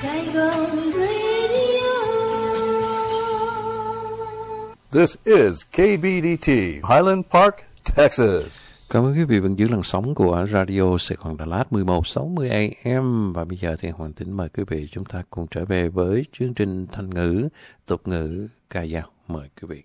Saigon Radio. This is KBDT, Highland Park, Texas. Cảm ơn quý vị vẫn giữ làn sóng của Radio Sài Gòn Đà Lạt 1160 AM. Và bây giờ thì Hoàng Tín mời quý vị chúng ta cùng trở về với chương trình Thanh ngữ, tục ngữ, ca dao. Mời quý vị.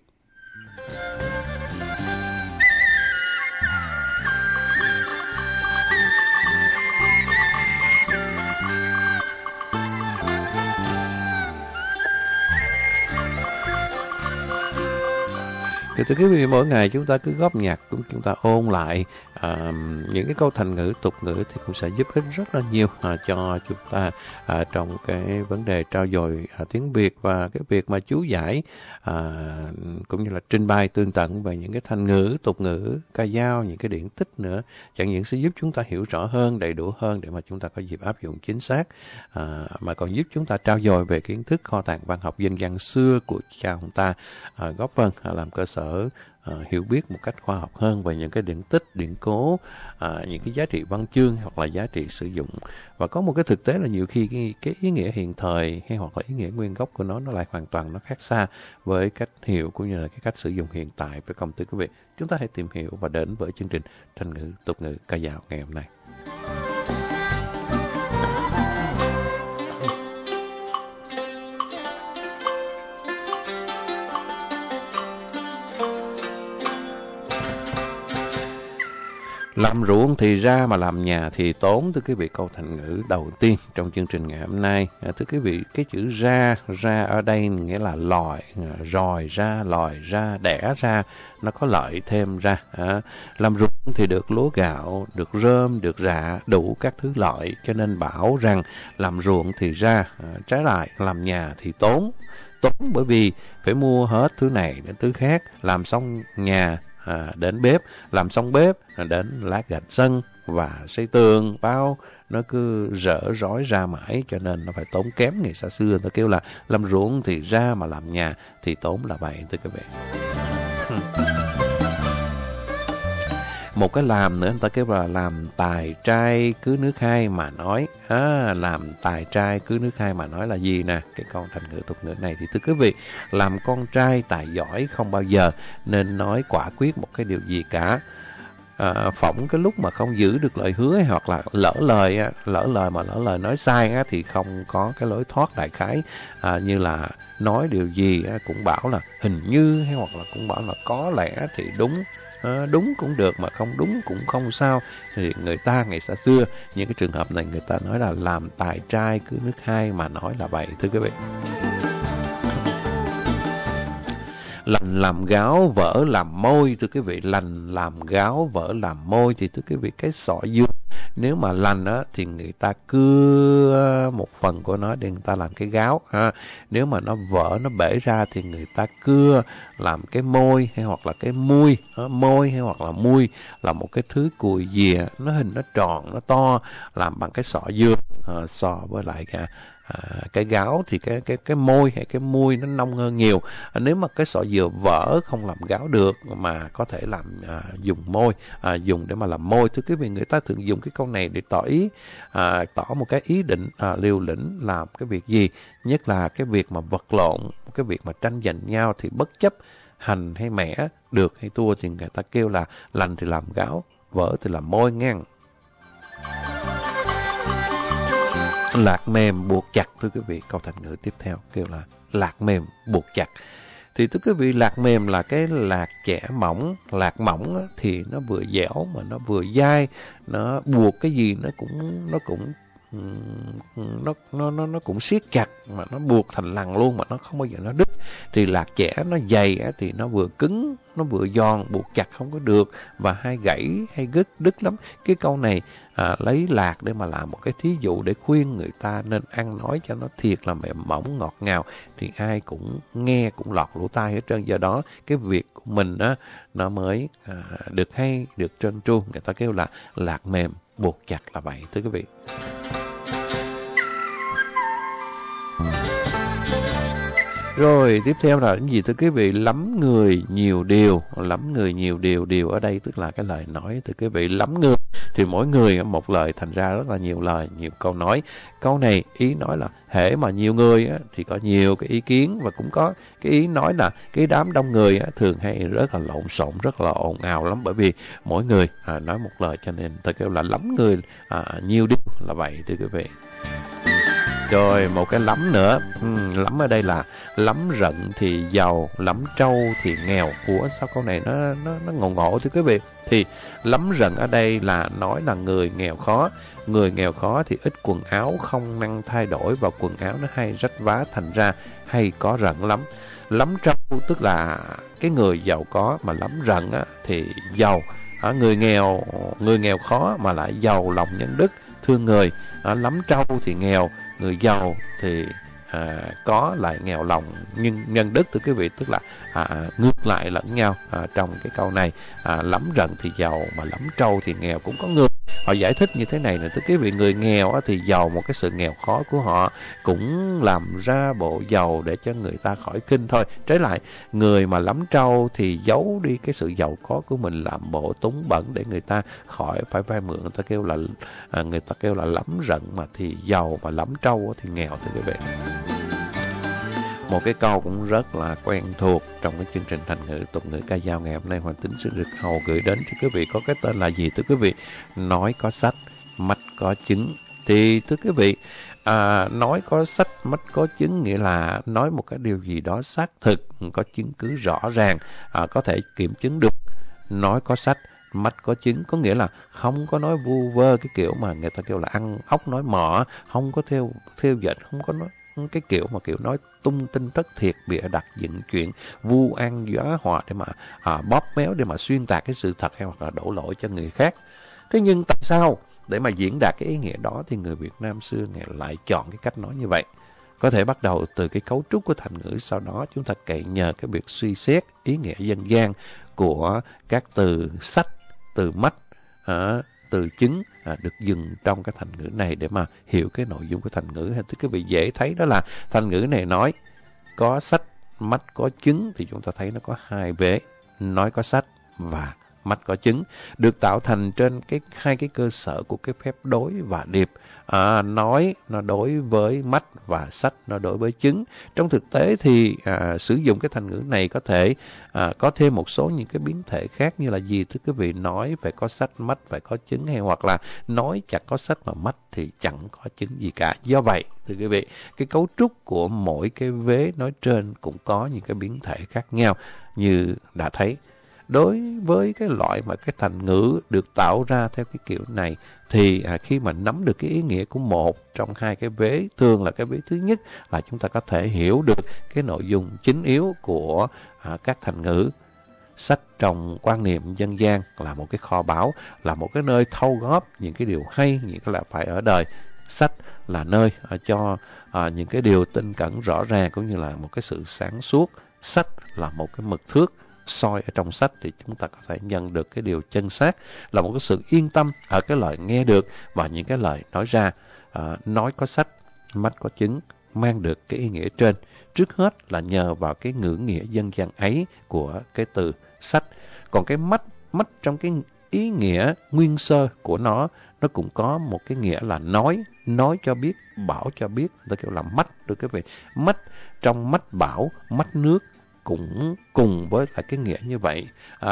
Thì thưa quý vị, mỗi ngày chúng ta cứ góp nhặt, chúng ta ôn lại những cái câu thành ngữ, tục ngữ thì cũng sẽ giúp ích rất là nhiều cho chúng ta trong cái vấn đề trao dồi tiếng Việt và cái việc mà chú giải cũng như là trình bày tường tận về những cái thành ngữ, tục ngữ, ca dao, những cái điển tích nữa. Chẳng những sẽ giúp chúng ta hiểu rõ hơn, đầy đủ hơn để mà chúng ta có dịp áp dụng chính xác, mà còn giúp chúng ta trao dồi về kiến thức kho tàng văn học dân gian xưa của cha ông ta, góp phần làm cơ sở hiểu biết một cách khoa học hơn về những cái điển tích, điển cố, những cái giá trị văn chương hoặc là giá trị sử dụng. Và có một cái thực tế là nhiều khi cái ý nghĩa hiện thời hay hoặc là ý nghĩa nguyên gốc của nó lại hoàn toàn nó khác xa với cách hiểu cũng như là cái cách sử dụng hiện tại. Phải không thưa quý vị? Chúng ta hãy tìm hiểu và đến với chương trình Thanh ngữ, tục ngữ, ca dao ngày hôm nay. Làm ruộng thì ra mà làm nhà thì tốn. Thưa quý vị, câu thành ngữ đầu tiên trong chương trình ngày hôm nay. Thưa quý vị, cái chữ ra ở đây nghĩa là ròi ra, đẻ ra, nó có lợi thêm ra. Làm ruộng thì được lúa gạo, được rơm, được rạ, đủ các thứ lợi. Cho nên bảo rằng làm ruộng thì ra, trái lại làm nhà thì tốn. Tốn bởi vì phải mua hết thứ này đến thứ khác, làm xong nhà đến bếp, làm xong bếp đến lát gạch sân và xây tường bao, nó cứ rỡ rối ra mãi, cho nên nó phải tốn kém. Ngày xa xưa ta kêu là làm ruộng thì ra mà làm nhà thì tốn là vậy thưa quý vị. Một cái làm nữa người ta kêu là làm tài trai cứ nước hai mà nói. Làm tài trai cứ nước hai mà nói là gì nè? Cái câu thành ngữ tục ngữ này thì thưa quý vị, làm con trai tài giỏi không bao giờ nên nói quả quyết một cái điều gì cả. Phỏng cái lúc mà không giữ được lời hứa hoặc là lỡ lời nói sai thì không có cái lối thoát đại khái, như là nói điều gì cũng bảo là hình như hay hoặc là cũng bảo là có lẽ thì đúng. Đúng cũng được mà không đúng cũng không sao. Thì người ta ngày xa xưa những cái trường hợp này người ta nói là làm tài trai cứ nước hai mà nói là vậy thưa quý vị. Lành làm gáo, vỡ làm môi thưa quý vị. Lành làm gáo, vỡ làm môi thì thưa quý vị, cái sọ dưa nếu mà lành thì người ta cưa một phần của nó để người ta làm cái gáo. Nếu mà nó vỡ, nó bể ra thì người ta cưa làm cái môi hay hoặc là cái mui. Môi hay hoặc là mui là một cái thứ cùi dìa, nó hình nó tròn, nó to, làm bằng cái sọ dưa. So với lại cái gáo thì cái môi hay cái mui nó nông hơn nhiều. Nếu mà cái sọ dừa vỡ không làm gáo được mà có thể làm dùng môi, dùng để mà làm môi. Thưa quý vị, người ta thường dùng cái câu này để tỏ một cái ý định liều lĩnh làm cái việc gì, nhất là cái việc mà vật lộn, cái việc mà tranh giành nhau thì bất chấp hành hay mẻ, được hay thua thì người ta kêu là lành thì làm gáo, vỡ thì làm môi ngang. Lạc mềm buộc chặt thưa quý vị, câu thành ngữ tiếp theo kêu là lạc mềm buộc chặt. Thì thưa quý vị, lạc mềm là cái lạc chẻ mỏng. Lạc mỏng thì nó vừa dẻo mà nó vừa dai, nó buộc cái gì nó cũng siết chặt, mà nó buộc thành lằn luôn mà nó không bao giờ nó đứt. Thì lạc chẻ nó dày thì nó vừa cứng, nó vừa giòn, buộc chặt không có được, và hay gãy hay đứt lắm. Cái câu này lấy lạc để mà làm một cái thí dụ để khuyên người ta nên ăn nói cho nó thiệt là mềm mỏng ngọt ngào, thì ai cũng nghe cũng lọt lỗ tai hết trơn. Do đó cái việc của mình nó mới được hay, được trơn tru. Người ta kêu là lạc mềm buộc chặt là vậy thưa quý vị. Rồi tiếp theo là cái gì thưa quý vị? Lắm người nhiều điều. Lắm người nhiều điều. Điều ở đây tức là cái lời nói thưa quý vị. Lắm người thì mỗi người một lời, thành ra rất là nhiều lời, nhiều câu nói. Câu này ý nói là hễ mà nhiều người thì có nhiều cái ý kiến, và cũng có cái ý nói là cái đám đông người thường hay rất là lộn xộn, rất là ồn ào lắm, bởi vì mỗi người nói một lời, cho nên ta kêu là lắm người nhiều điều là vậy thưa quý vị. Rồi một cái lắm nữa, lắm ở đây là lắm rận thì giàu, lắm trâu thì nghèo. Ủa sao câu này nó ngộ ngộ thưa quý vị? Thì lắm rận ở đây là nói là người nghèo khó. Người nghèo khó thì ít quần áo, không năng thay đổi, và quần áo nó hay rách vá, thành ra hay có rận lắm. Lắm trâu tức là cái người giàu có, mà lắm rận thì giàu. Người nghèo khó mà lại giàu lòng nhân đức, thương người. Lắm trâu thì nghèo, người giàu thì có lại nghèo lòng nhưng nhân đức thưa quý vị, tức là ngược lại lẫn nhau trong cái câu này. Lắm rận thì giàu mà lắm trâu thì nghèo. Cũng có người họ giải thích như thế này nè thưa quý vị, người nghèo thì giàu một cái sự nghèo khó của họ, cũng làm ra bộ giàu để cho người ta khỏi kinh thôi. Trái lại, người mà lắm trâu thì giấu đi cái sự giàu có của mình, làm bộ túng bẩn để người ta khỏi phải vay mượn. Người ta kêu là lắm rận mà thì giàu, mà lắm trâu thì nghèo thưa quý vị. Một cái câu cũng rất là quen thuộc trong cái chương trình thành ngữ tục ngữ ca dao ngày hôm nay, Hoàng Tính xin được hầu gửi đến cho quý vị, có cái tên là gì thưa quý vị? Nói có sách, mắt có chứng. Thì thưa quý vị, nói có sách, mắt có chứng nghĩa là nói một cái điều gì đó xác thực, có chứng cứ rõ ràng, có thể kiểm chứng được. Nói có sách, mắt có chứng có nghĩa là không có nói vu vơ, cái kiểu mà người ta kêu là ăn ốc nói mọ, không có theo dệt, không có nói cái kiểu nói tung tin thất thiệt, bịa đặt dựng chuyện, vu oan gió họa để mà bóp méo, để mà xuyên tạc cái sự thật hay hoặc là đổ lỗi cho người khác. Thế nhưng tại sao để mà diễn đạt cái ý nghĩa đó thì người Việt Nam xưa lại chọn cái cách nói như vậy? Có thể bắt đầu từ cái cấu trúc của thành ngữ, sau đó chúng ta cậy nhờ cái việc suy xét ý nghĩa dân gian của các từ sách, từ mắt, từ chứng được dùng trong cái thành ngữ này để mà hiểu cái nội dung của thành ngữ. Thì quý vị dễ thấy đó là thành ngữ này nói có sách, mắt có chứng, thì chúng ta thấy nó có hai vế, nói có sách và mắt có chứng, được tạo thành trên hai cái cơ sở của cái phép đối và điệp. Nói nó đối với mắt và sách nó đối với chứng. Trong thực tế thì sử dụng cái thành ngữ này có thể có thêm một số những cái biến thể khác, như là gì thưa quý vị? Nói phải có sách, mắt phải có chứng, hay hoặc là nói chẳng có sách mà mắt thì chẳng có chứng gì cả. Do vậy thưa quý vị, cái cấu trúc của mỗi cái vế nói trên cũng có những cái biến thể khác nhau như đã thấy. Đối với cái loại mà cái thành ngữ được tạo ra theo cái kiểu này thì khi mà nắm được cái ý nghĩa của một trong hai cái vế, thường là cái vế thứ nhất, là chúng ta có thể hiểu được cái nội dung chính yếu của các thành ngữ. Sách trong quan niệm dân gian là một cái kho báu, là một cái nơi thâu góp những cái điều hay, những cái là phải ở đời. Sách là nơi cho những cái điều tinh cẩn rõ ràng, cũng như là một cái sự sáng suốt. Sách là một cái mực thước, soi ở trong sách thì chúng ta có thể nhận được cái điều chân xác, là một cái sự yên tâm ở cái lời nghe được và những cái lời nói ra. Nói có sách, mắt có chứng mang được cái ý nghĩa trên, trước hết là nhờ vào cái ngữ nghĩa dân gian ấy của cái từ sách. Còn cái mắt trong cái ý nghĩa nguyên sơ của nó cũng có một cái nghĩa là nói cho biết, bảo cho biết, ta kêu là mắt được cái vị. Mắt trong mắt bảo, mắt nước cũng cùng với lại cái nghĩa như vậy.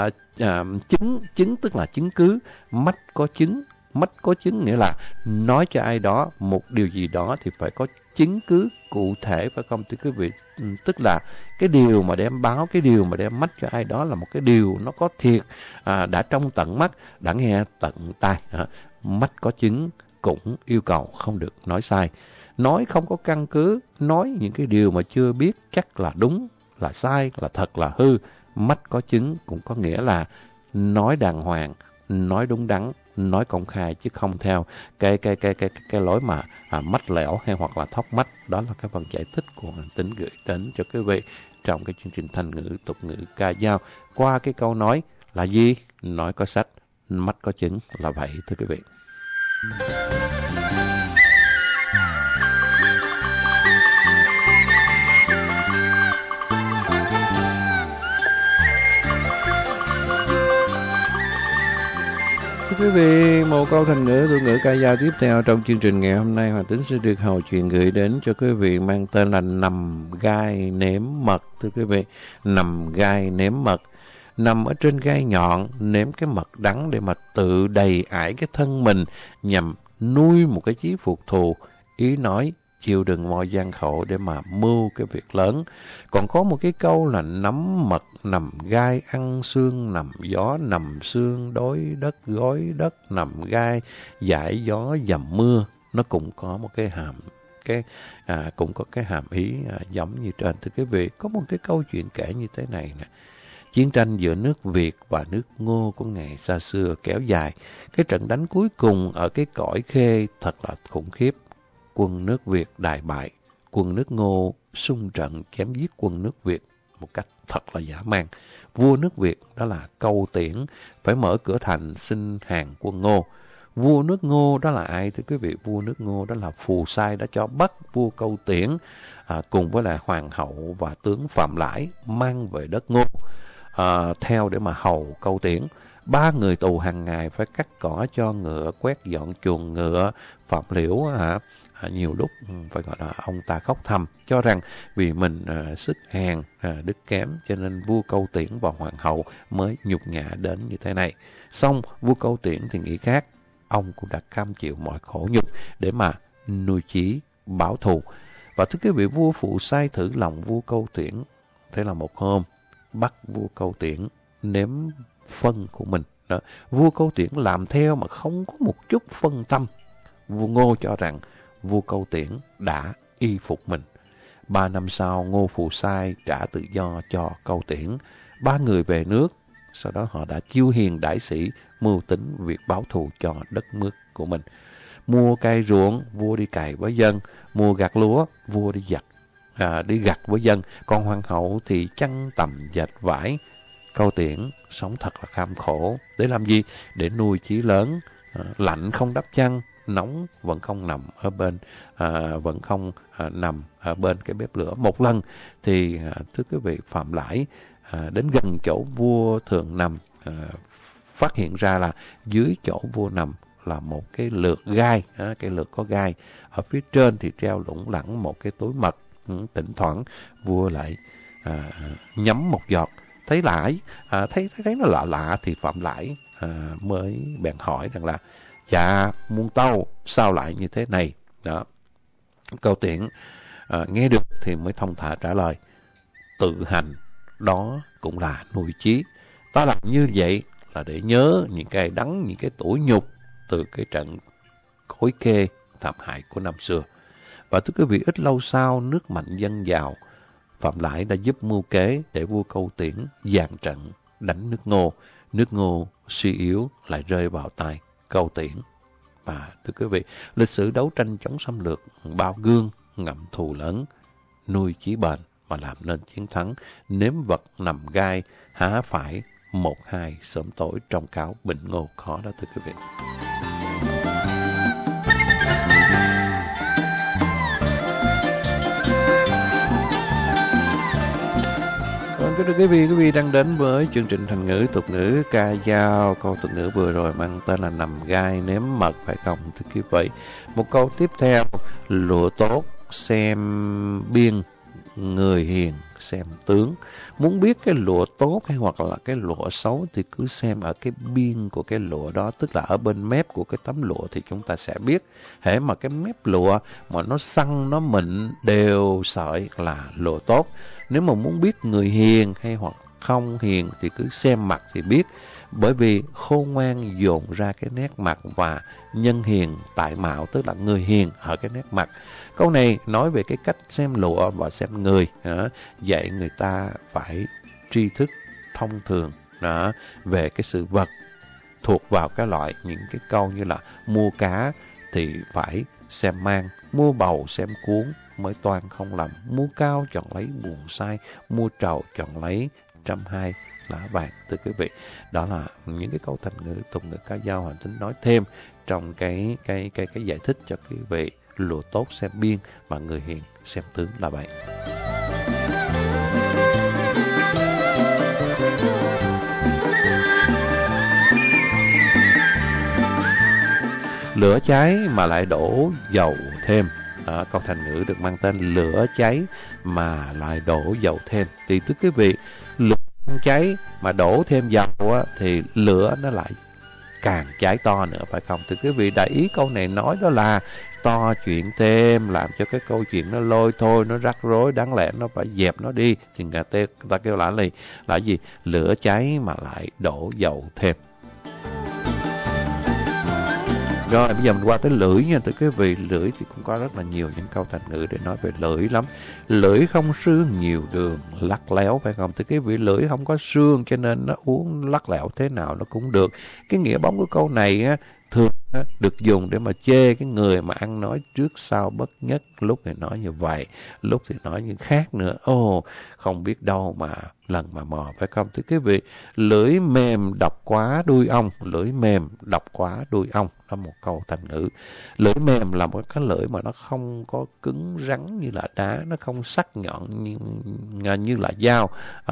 Chứng tức là chứng cứ, mắt có chứng nghĩa là nói cho ai đó một điều gì đó thì phải có chứng cứ cụ thể, phải không thưa quý vị? Tức là cái điều mà đem báo, cái điều mà đem mắt cho ai đó là một cái điều nó có thiệt, đã trông tận mắt, đã nghe tận tai. Mắt có chứng cũng yêu cầu không được nói sai, nói không có căn cứ, nói những cái điều mà chưa biết chắc là đúng, là sai, là thật, là hư. Mắt có chứng cũng có nghĩa là nói đàng hoàng, nói đúng đắn, nói công khai, chứ không theo cái lối mà mách lẻo hay hoặc là thóc mách. Đó là cái phần giải thích của Hoàng Tính gửi đến cho quý vị trong cái chương trình thành ngữ tục ngữ ca dao qua cái câu nói là gì? Nói có sách, mắt có chứng là vậy thưa quý vị. quý vị, một câu thành ngữ tục ngữ ca dao tiếp theo trong chương trình ngày hôm nay, Hoàng Tính sẽ được hầu chuyện gửi đến cho quý vị mang tên là nằm gai nếm mật. Thưa quý vị, nằm gai nếm mật. Nằm ở trên gai nhọn, nếm cái mật đắng để mà tự đầy ải cái thân mình nhằm nuôi một cái chí phục thù. Ý nói chịu đựng mọi gian khổ để mà mưu cái việc lớn. Còn có một cái câu là nắm mật nằm gai, ăn xương nằm gió, nằm xương đối đất gối đất, nằm gai giải gió dầm mưa. Nó cũng có một cái cũng có cái hàm ý giống như trên. Thưa quý vị, có một cái câu chuyện kể như thế này nè. Chiến tranh giữa nước Việt và nước Ngô của ngày xa xưa kéo dài. Cái trận đánh cuối cùng ở cái cõi Khê thật là khủng khiếp. Quân nước Việt đại bại, quân nước Ngô xung trận chém giết quân nước Việt một cách thật là dã man. Vua nước Việt đó là Câu Tiễn phải mở cửa thành xin hàng quân Ngô. Vua nước Ngô đó là ai thưa quý vị? Vua nước Ngô đó là Phù Sai đã cho bắt vua Câu Tiễn cùng với lại hoàng hậu và tướng Phạm Lãi mang về đất Ngô theo để mà hầu Câu Tiễn. 3 người tù hàng ngày phải cắt cỏ cho ngựa, quét dọn chuồng ngựa. Phạm Liễu nhiều lúc phải gọi là ông ta khóc thầm, cho rằng vì mình sức hèn, đức kém, cho nên vua Câu Tiễn và hoàng hậu mới nhục nhã đến như thế này. Xong vua Câu Tiễn thì nghĩ khác, ông cũng đã cam chịu mọi khổ nhục để mà nuôi chí báo thù. Và thưa quý vị, vua Phụ Sai thử lòng vua Câu Tiễn. Thế là một hôm bắt vua Câu Tiễn nếm phân của mình. Đó. Vua Câu Tiễn làm theo mà không có một chút phân tâm. Vua Ngô cho rằng vua Câu Tiễn đã y phục mình. 3 năm sau, Ngô Phụ Sai trả tự do cho Câu Tiễn. 3 người về nước, sau đó họ đã chiêu hiền đãi sĩ, mưu tính việc báo thù cho đất nước của mình. Mùa cày ruộng, vua đi cày với dân. Mùa gặt lúa, vua đi gặt với dân. Còn hoàng hậu thì chăn tằm dệt vải. Câu Tiễn sống thật là kham khổ. Để làm gì? Để nuôi chí lớn. Lạnh không đắp chăn, nóng vẫn không nằm ở bên cái bếp lửa. Một lần thì thưa quý vị, Phạm Lãi đến gần chỗ vua thường nằm, phát hiện ra là dưới chỗ vua nằm là một cái lược gai, cái lược có gai. Ở phía trên thì treo lủng lẳng một cái túi mật. Thỉnh thoảng vua lại nhấm một giọt, thấy nó lạ lạ thì Phạm Lãi mới bèn hỏi rằng là: dạ muôn tâu, sao lại như thế này? Đó. Câu Tiễn nghe được thì mới thông thả trả lời: tự hành đó cũng là nuôi chí. Ta làm như vậy là để nhớ những cái đắng, những cái tủi nhục từ cái trận Cối Khê thảm hại của năm xưa. Và thưa quý vị, ít lâu sau, nước mạnh dân giàu, Phạm Lãi đã giúp mưu kế để vua Câu Tiễn dàn trận đánh nước Ngô. Nước Ngô suy yếu lại rơi vào tay Câu Tiễn. Và thưa quý vị, lịch sử đấu tranh chống xâm lược bao gương, ngậm thù lớn, nuôi chí bền mà làm nên chiến thắng. Nếm vật nằm gai, há phải 1-2 sớm tối trong cáo Bình Ngô khó đó thưa quý vị. Thưa quý vị đang đến với chương trình thành ngữ tục ngữ ca dao. Câu tục ngữ vừa rồi mang tên là nằm gai nếm mật, phải không thưa quý vị? Một câu tiếp theo: lụa tốt xem biên, người hiền xem tướng. Muốn biết cái lụa tốt hay hoặc là cái lụa xấu thì cứ xem ở cái biên của cái lụa đó, tức là ở bên mép của cái tấm lụa thì chúng ta sẽ biết. Hễ mà cái mép lụa mà nó săn, nó mịn đều sợi là lụa tốt. Nếu mà muốn biết người hiền hay hoặc không hiền thì cứ xem mặt thì biết. Bởi vì khôn ngoan dồn ra cái nét mặt và nhân hiền tại mạo, tức là người hiền ở cái nét mặt. Câu này nói về cái cách xem lụa và xem người, dạy người ta phải tri thức thông thường về cái sự vật thuộc vào cái loại những cái câu như là mua cá thì phải xem mang, mua bầu xem cuốn mới toan không lầm, mua cao chọn lấy buồn sai, mua trầu chọn lấy 120 lá vàng. Thưa quý vị, đó là những cái câu thành ngữ tục ngữ ca dao Hoàng Tính nói thêm trong cái giải thích cho quý vị. Lụa tốt xem biên mà người hiền xem tướng là vậy. Lửa cháy mà lại đổ dầu thêm. Đó, câu thành ngữ được mang tên lửa cháy mà lại đổ dầu thêm. Thì thưa quý vị, lửa cháy mà đổ thêm dầu á, thì lửa nó lại càng cháy to nữa, phải không? Thưa quý vị, đại ý câu này nói đó là to chuyện thêm, làm cho cái câu chuyện nó lôi thôi, nó rắc rối, đáng lẽ nó phải dẹp nó đi. Thì người ta kêu là gì? Lửa cháy mà lại đổ dầu thêm. Rồi bây giờ mình qua tới lưỡi nha. Thưa quý vị, lưỡi thì cũng có rất là nhiều những câu thành ngữ để nói về lưỡi lắm. Lưỡi không xương nhiều đường lắc léo, phải không? Thưa quý vị, lưỡi không có xương cho nên nó uống lắc lẻo thế nào nó cũng được. Cái nghĩa bóng của câu này á, thường được dùng để mà chê cái người mà ăn nói trước sau bất nhất. Lúc thì nói như vậy, lúc thì nói như khác nữa. Không biết đâu mà lần mà mò, phải không? Thưa quý vị, lưỡi mềm độc quá đuôi ong. Lưỡi mềm độc quá đuôi ong là một câu thành ngữ. Lưỡi mềm là một cái lưỡi mà nó không có cứng rắn như là đá, nó không sắc nhọn như là dao.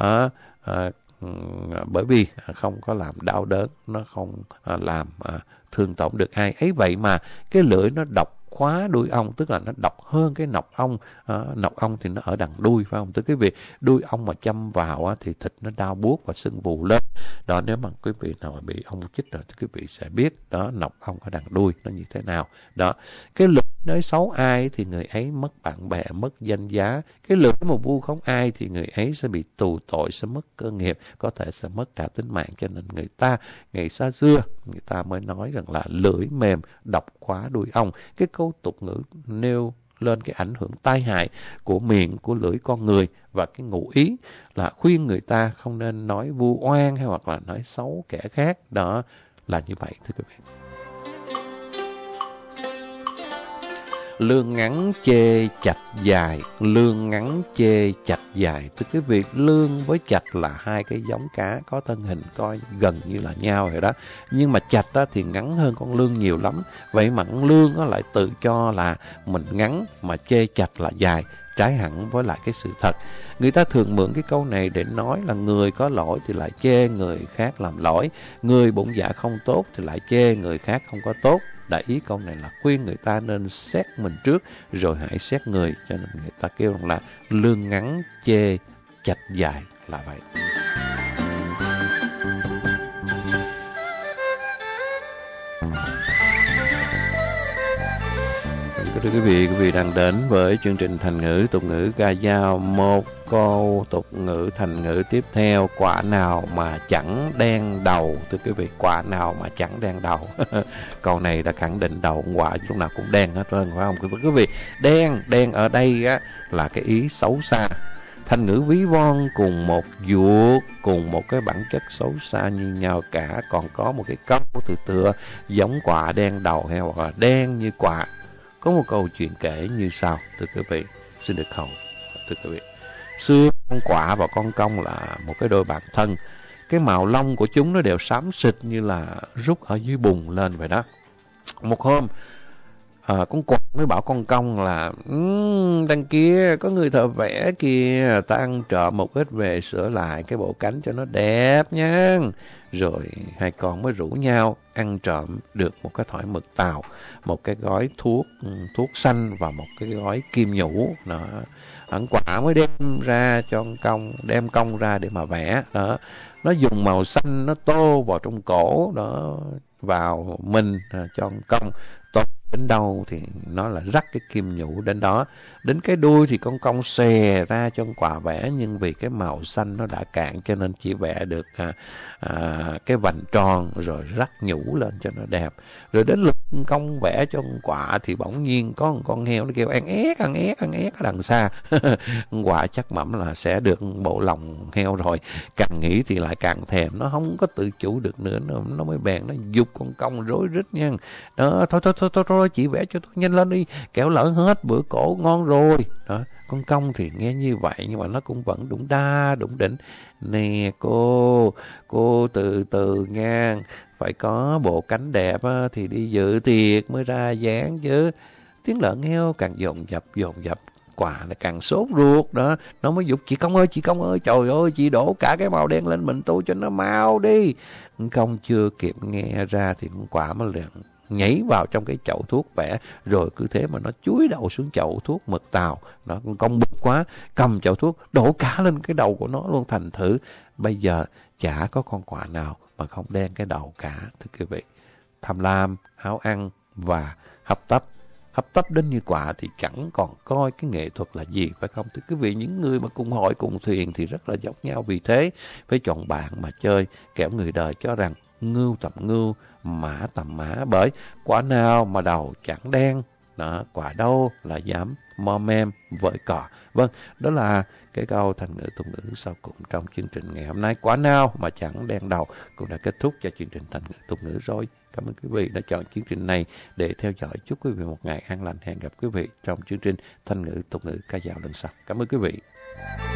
Bởi vì không có làm đau đớn, nó không làm thương tổn được ai. Ấy vậy mà cái lưỡi nó độc khóa đuôi ong, tức là nó độc hơn cái nọc ong. Nọc ong thì nó ở đằng đuôi, phải không? Thưa quý vị, đuôi ong mà châm vào thì thịt nó đau buốt và sưng vù lên. Đó, nếu mà quý vị nào mà bị ong chích rồi thì quý vị sẽ biết đó, nọc ong ở đằng đuôi nó như thế nào. Đó, cái lưỡi nói xấu ai thì người ấy mất bạn bè, mất danh giá. Cái lưỡi mà vu khống ai thì người ấy sẽ bị tù tội, sẽ mất cơ nghiệp, có thể sẽ mất cả tính mạng. Cho nên người ta ngày xa xưa người ta mới nói rằng là lưỡi mềm độc khóa đuôi ong. Cái câu tục ngữ nêu lên cái ảnh hưởng tai hại của miệng, của lưỡi con người, và cái ngụ ý là khuyên người ta không nên nói vu oan hay hoặc là nói xấu kẻ khác. Đó là như vậy, thưa quý vị. Lương ngắn chê chạch dài. Lương ngắn chê chạch dài. Thưa quý vị, lương với chạch là hai cái giống cá có thân hình coi gần như là nhau rồi đó. Nhưng mà chạch thì ngắn hơn con lương nhiều lắm. Vậy mà con lương lại tự cho là mình ngắn, mà chê chạch là dài, trái hẳn với lại cái sự thật. Người ta thường mượn cái câu này để nói là người có lỗi thì lại chê người khác làm lỗi, người bụng dạ không tốt thì lại chê người khác không có tốt. Đại ý câu này là khuyên người ta nên xét mình trước rồi hãy xét người. Cho nên người ta kêu là lương ngắn chê chạch dài là vậy. Thưa quý vị đang đến với chương trình Thành ngữ tục ngữ ca dao. Một câu tục ngữ thành ngữ tiếp theo: quả nào mà chẳng đen đầu. Thưa quý vị, quả nào mà chẳng đen đầu. Câu này đã khẳng định đầu quả lúc nào cũng đen hết trơn, phải không? Thưa quý vị, đen ở đây là cái ý xấu xa. Thành ngữ ví von cùng một vuột, cùng một cái bản chất xấu xa như nhau cả. Còn có một cái câu tựa giống quả đen đầu hay hoặc là đen như quả. Có một câu chuyện kể như sau, thưa quý vị, xin được hầu. Thưa quý vị, xưa con quạ và con công là một cái đôi bạn thân. Cái màu lông của chúng nó đều xám xịt như là rút ở dưới bùn lên vậy đó. Một hôm, con quạ mới bảo con công là đằng kia có người thợ vẽ kìa, ta ăn trộm một ít về sửa lại cái bộ cánh cho nó đẹp nha. Rồi hai con mới rủ nhau ăn trộm được một cái thỏi mực tàu, một cái gói thuốc xanh và một cái gói kim nhũ. Đó, ẩn quả mới đem ra cho công, đem công ra để mà vẽ. Đó, nó dùng màu xanh nó tô vào trong cổ đó, vào mình cho công. Đến đâu thì nó là rắc cái kim nhũ đến đó. Đến cái đuôi thì con công xòe ra cho con quạ vẽ, nhưng vì cái màu xanh nó đã cạn cho nên chỉ vẽ được cái vành tròn rồi rắc nhũ lên cho nó đẹp. Rồi đến lúc công vẽ cho con quạ thì bỗng nhiên có một con heo nó kêu ăn ét ở đằng xa. Con quạ chắc mẩm là sẽ được bộ lòng heo rồi, càng nghĩ thì lại càng thèm, nó không có tự chủ được nữa, nó mới bèn nó giục con công rối rít nha. Đó, thôi chị vẽ cho tôi nhanh lên đi, kẻo lỡ hết bữa cổ ngon rồi. Đó, con công thì nghe như vậy nhưng mà nó cũng vẫn đủng đa đủng đỉnh. Nè cô từ từ nha, phải có bộ cánh đẹp thì đi dự tiệc mới ra dáng chứ. Tiếng lợn heo càng dồn dập, quạ là càng sốt ruột đó. Nó mới giục chị công ơi, trời ơi, chị đổ cả cái màu đen lên mình tôi cho nó mau đi. Công chưa kịp nghe ra thì con quạ mới liền nhảy vào trong cái chậu thuốc vẽ, rồi cứ thế mà nó chúi đầu xuống chậu thuốc mực tàu. Nó công bực quá, cầm chậu thuốc đổ cả lên cái đầu của nó luôn. Thành thử bây giờ chả có con quạ nào mà không đen cái đầu cả, thưa quý vị. Tham lam, háo ăn và hấp tấp đến như quạ thì chẳng còn coi cái nghệ thuật là gì, phải không thưa quý vị? Những người mà cùng hội cùng thuyền thì rất là giống nhau, vì thế phải chọn bạn mà chơi, kẻo người đời cho rằng ngưu tầm ngưu, mã tầm mã. Bởi quả nào mà đầu chẳng đen, đó, quả đâu là dám mom em với cò. Vâng, đó là cái câu thành ngữ tục ngữ sau cùng trong chương trình ngày hôm nay. Quả nào mà chẳng đen đầu cũng đã kết thúc cho chương trình thành ngữ tục ngữ rồi. Cảm ơn quý vị đã chọn chương trình này để theo dõi. Chúc quý vị một ngày an lành. Hẹn gặp quý vị trong chương trình thành ngữ tục ngữ ca dao lần sau. Cảm ơn quý vị.